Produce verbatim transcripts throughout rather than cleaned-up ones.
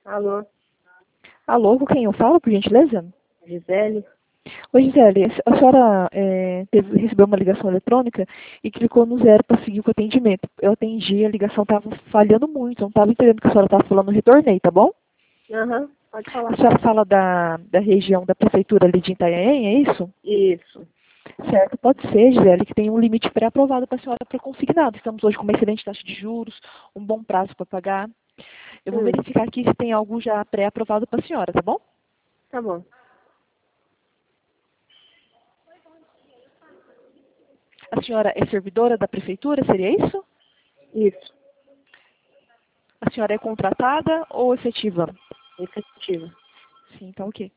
Alô, Alô, com quem eu falo, por gentileza? Gisele? Oi, Gisele, a senhora é, teve- recebeu uma ligação eletrônica e clicou no zero para seguir com o atendimento. Eu atendi, a ligação estava falhando muito, não estava entendendo o que a senhora estava falando, retornei, tá bom? Aham, pode falar. A senhora fala da, da região da prefeitura ali de Itanhaém, é isso? Isso. Certo, pode ser, Gisele, que tem um limite pré-aprovado para a senhora para consignado. Estamos hoje com uma excelente taxa de juros, um bom prazo para pagar. Eu vou Hum, verificar aqui se tem algo já pré-aprovado para a senhora, tá bom? tá bom. A senhora é servidora da prefeitura, seria isso? Isso. A senhora é contratada ou efetiva? Efetiva. Sim, então ok.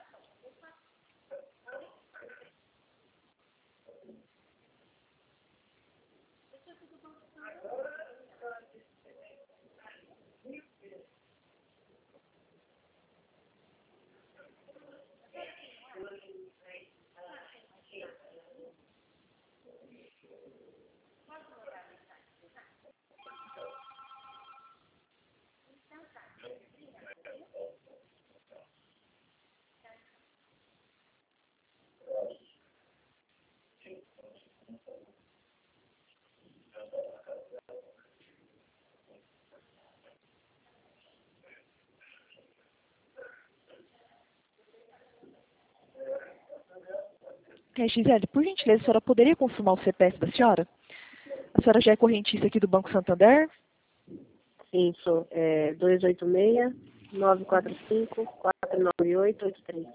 É, Gisele, por gentileza, a senhora poderia confirmar o C P F da senhora? A senhora já é correntista aqui do Banco Santander? Sim, sou é, dois oito seis, nove quatro cinco, quatro nove oito oito três.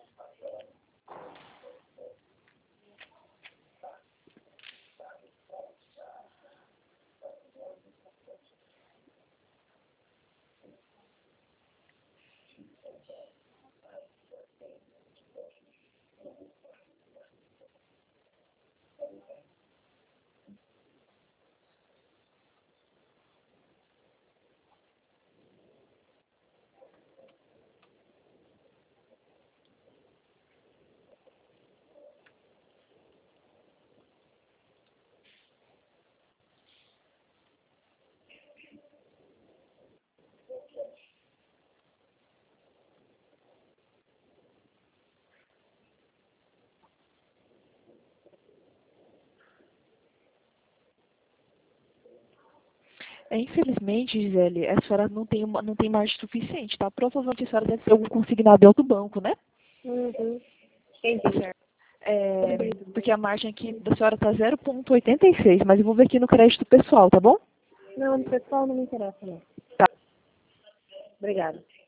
É, infelizmente, Gisele, a senhora não tem, uma, não tem margem suficiente, tá? Provavelmente a senhora deve ter algum consignado em outro banco, né? Uhum. Entendi. Certo. É, porque a margem aqui da senhora tá zero vírgula oitenta e seis, mas eu vou ver aqui no crédito pessoal, tá bom? Não, pessoal, não me interessa, não. Tá. Obrigada.